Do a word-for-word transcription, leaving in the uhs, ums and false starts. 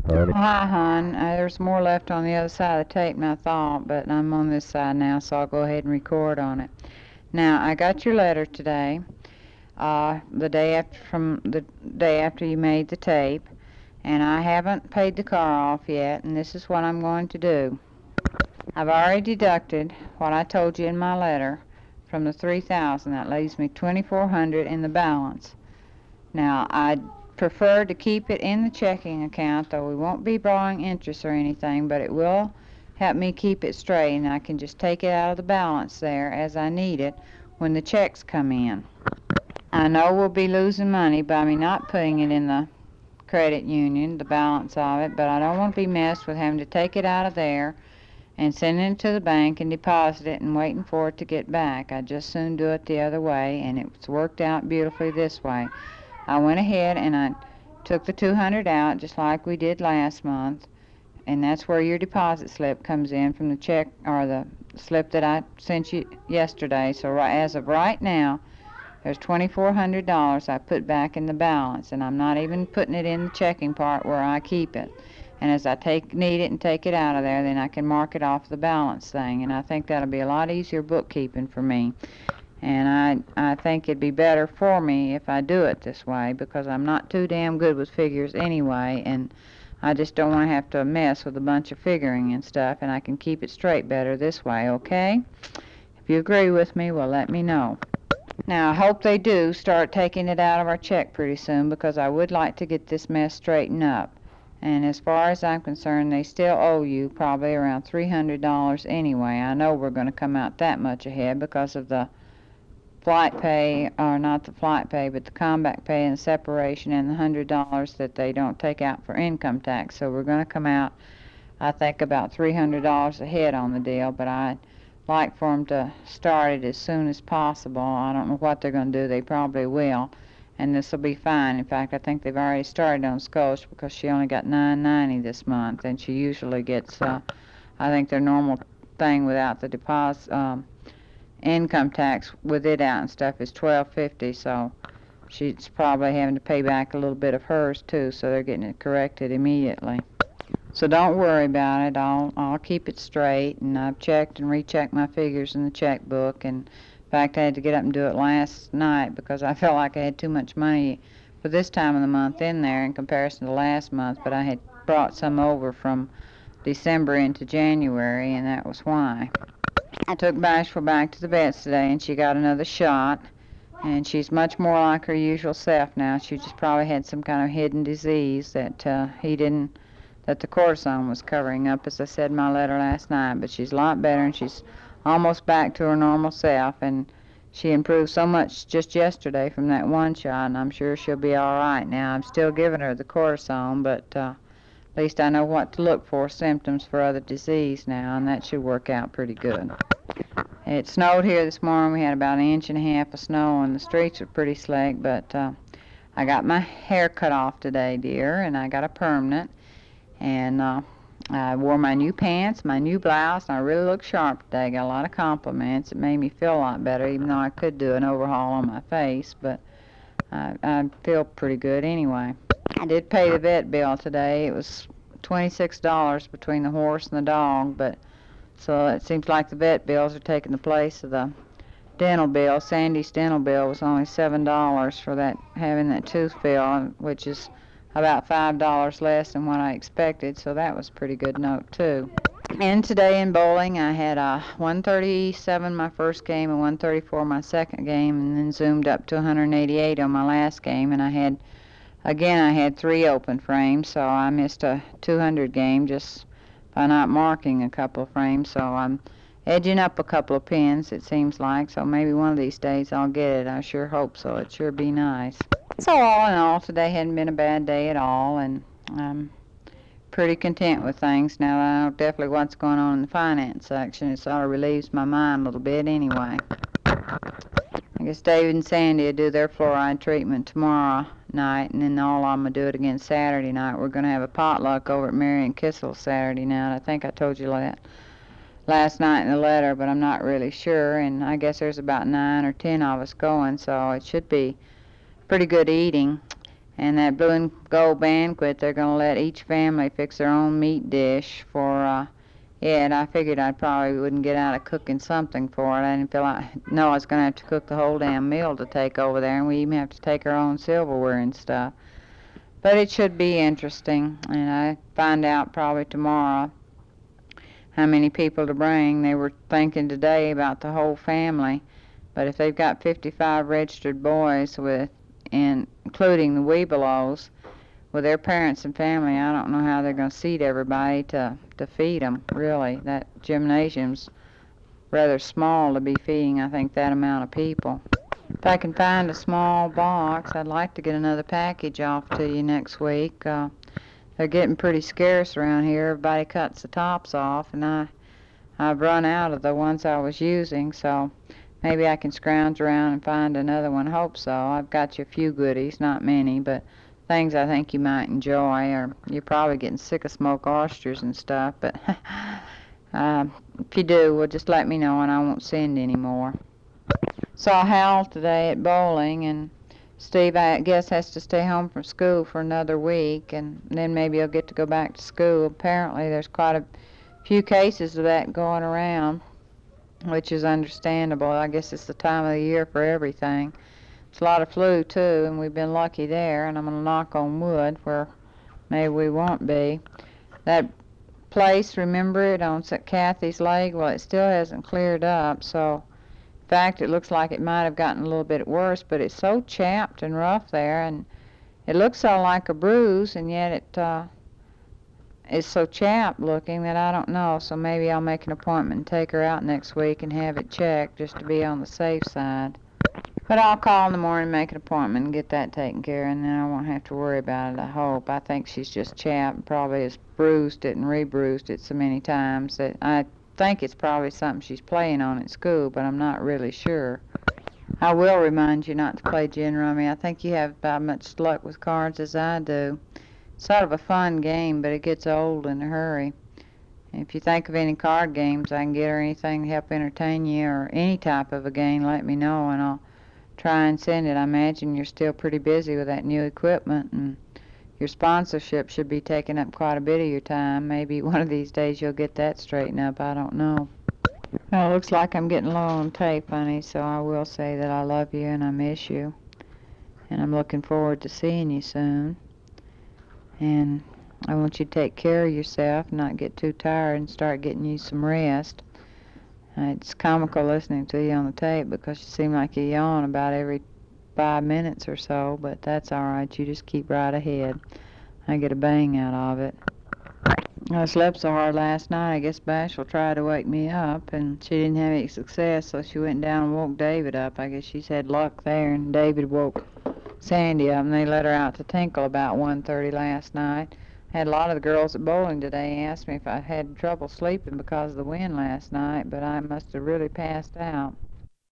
honey. Hi, hon. Uh, there's more left on the other side of the tape than I thought, but I'm on this side now, so I'll go ahead and record on it. Now, I got your letter today, uh, the day after from the day after you made the tape, and I haven't paid the car off yet, and this is what I'm going to do. I've already deducted what I told you in my letter from the three thousand. That leaves me twenty-four hundred in the balance. Now, I'd prefer to keep it in the checking account, though we won't be borrowing interest or anything, but it will help me keep it straight, and I can just take it out of the balance there as I need it when the checks come in. I know we'll be losing money by me not putting it in the credit union, the balance of it, but I don't want to be messed with having to take it out of there and sending it to the bank and deposit it and waiting for it to get back. I'd just soon do it the other way, and it's worked out beautifully this way. I went ahead and I took the two hundred out just like we did last month, and that's where your deposit slip comes in from the check or the slip that I sent you yesterday. So right, as of right now, there's twenty-four hundred dollars I put back in the balance, and I'm not even putting it in the checking part where I keep it. And as I take need it and take it out of there, then I can mark it off the balance thing, and I think that'll be a lot easier bookkeeping for me. And I, I think it'd be better for me if I do it this way because I'm not too damn good with figures anyway, and I just don't want to have to mess with a bunch of figuring and stuff, and I can keep it straight better this way, okay? If you agree with me, well, let me know. Now, I hope they do start taking it out of our check pretty soon because I would like to get this mess straightened up. And as far as I'm concerned, they still owe you probably around three hundred dollars anyway. I know we're going to come out that much ahead because of the flight pay, or not the flight pay, but the combat pay and the separation and the hundred dollars that they don't take out for income tax. So we're going to come out, I think, about three hundred dollars ahead on the deal. But I'd like for them to start it as soon as possible. I don't know what they're going to do. They probably will, and this will be fine. In fact, I think they've already started on Scotia because she only got nine ninety this month, and she usually gets, uh, I think, their normal thing without the deposit. Um, income tax with it out and stuff is twelve fifty, so she's probably having to pay back a little bit of hers too, so they're getting it corrected immediately. So don't worry about it. I'll I'll keep it straight, and I've checked and rechecked my figures in the checkbook, and in fact I had to get up and do it last night because I felt like I had too much money for this time of the month in there in comparison to last month, but I had brought some over from December into January, and that was why. I took Bashful back to the vets today, and she got another shot, and she's much more like her usual self now. She just probably had some kind of hidden disease that uh, he didn't, that the cortisone was covering up, as I said in my letter last night. But she's a lot better, and she's almost back to her normal self, and she improved so much just yesterday from that one shot, and I'm sure she'll be all right now. I'm still giving her the cortisone, but uh, at least I know what to look for, symptoms for other disease now, and that should work out pretty good. It snowed here this morning. We had about an inch and a half of snow, and the streets are pretty slick, but uh, I got my hair cut off today, dear, and I got a permanent, and uh, I wore my new pants, my new blouse, and I really looked sharp today. I got a lot of compliments. It made me feel a lot better, even though I could do an overhaul on my face, but I, I feel pretty good anyway. I did pay the vet bill today. It was twenty-six dollars between the horse and the dog, but so it seems like the vet bills are taking the place of the dental bill. Sandy's dental bill was only seven dollars for that, having that tooth filled, which is about five dollars less than what I expected, so that was a pretty good note too. And today in bowling, I had a one thirty-seven my first game and one thirty-four my second game, and then zoomed up to one eighty-eight on my last game, and I had, again, I had three open frames, so I missed a two hundred game just by not marking a couple of frames, so I'm edging up a couple of pins, it seems like, so maybe one of these days I'll get it. I sure hope so. It sure be nice. So all in all, today hadn't been a bad day at all, and I'm pretty content with things now. I know definitely what's going on in the finance section. It sort of relieves my mind a little bit anyway. I guess David and Sandy will do their fluoride treatment tomorrow night, and then all I'm going to do it again Saturday night. We're going to have a potluck over at Marion Kissel Saturday night. I think I told you that last night in the letter, but I'm not really sure, and I guess there's about nine or ten of us going, so it should be pretty good eating. And that blue and gold banquet, they're going to let each family fix their own meat dish for uh, it. I figured I probably wouldn't get out of cooking something for it. I didn't feel like, no, I was going to have to cook the whole damn meal to take over there, and we even have to take our own silverware and stuff. But it should be interesting, and I find out probably tomorrow how many people to bring. They were thinking today about the whole family, but if they've got fifty-five registered boys with, and including the Webelos, with their parents and family, I don't know how they're going to seat everybody to, to feed them, really. That gymnasium's rather small to be feeding, I think, that amount of people. If I can find a small box, I'd like to get another package off to you next week. Uh, they're getting pretty scarce around here. Everybody cuts the tops off, and I, I've run out of the ones I was using, so maybe I can scrounge around and find another one. Hope so. I've got you a few goodies, not many, but things I think you might enjoy. Or you're probably getting sick of smoked oysters and stuff, but uh, if you do, well, just let me know and I won't send any more. Saw Hal today at bowling, and Steve, I guess, has to stay home from school for another week, and then maybe he'll get to go back to school. Apparently there's quite a few cases of that going around, which is understandable. I guess it's the time of the year for everything. It's a lot of flu, too, and we've been lucky there, and I'm going to knock on wood where maybe we won't be. That place, remember it, on Saint Kathy's Lake? Well, it still hasn't cleared up, so in fact, it looks like it might have gotten a little bit worse, but it's so chapped and rough there, and it looks all like a bruise, and yet it uh, is so chapped looking that I don't know, so maybe I'll make an appointment and take her out next week and have it checked just to be on the safe side. But I'll call in the morning and make an appointment and get that taken care of, and then I won't have to worry about it, I hope. I think she's just chapped, probably has bruised it and re-bruised it so many times that I think it's probably something she's playing on at school, but I'm not really sure. I will remind you not to play gin rummy. I think you have about as much luck with cards as I do. It's sort of a fun game, but it gets old in a hurry. If you think of any card games I can get or anything to help entertain you, or any type of a game, let me know and I'll try and send it. I imagine you're still pretty busy with that new equipment, and your sponsorship should be taking up quite a bit of your time. Maybe one of these days you'll get that straightened up. I don't know. Well, it looks like I'm getting low on tape, honey, so I will say that I love you and I miss you. And I'm looking forward to seeing you soon. And I want you to take care of yourself, not get too tired, and start getting you some rest. Uh, it's comical listening to you on the tape because you seem like you yawn about every five minutes or so, but that's all right. You just keep right ahead. I get a bang out of it. I slept so hard last night, I guess Bash'll try to wake me up, and she didn't have any success, so she went down and woke David up. I guess she's had luck there, and David woke Sandy up, and they let her out to Tinkle about one thirty last night. Had a lot of the girls at bowling today asked me if I had trouble sleeping because of the wind last night, but I must have really passed out.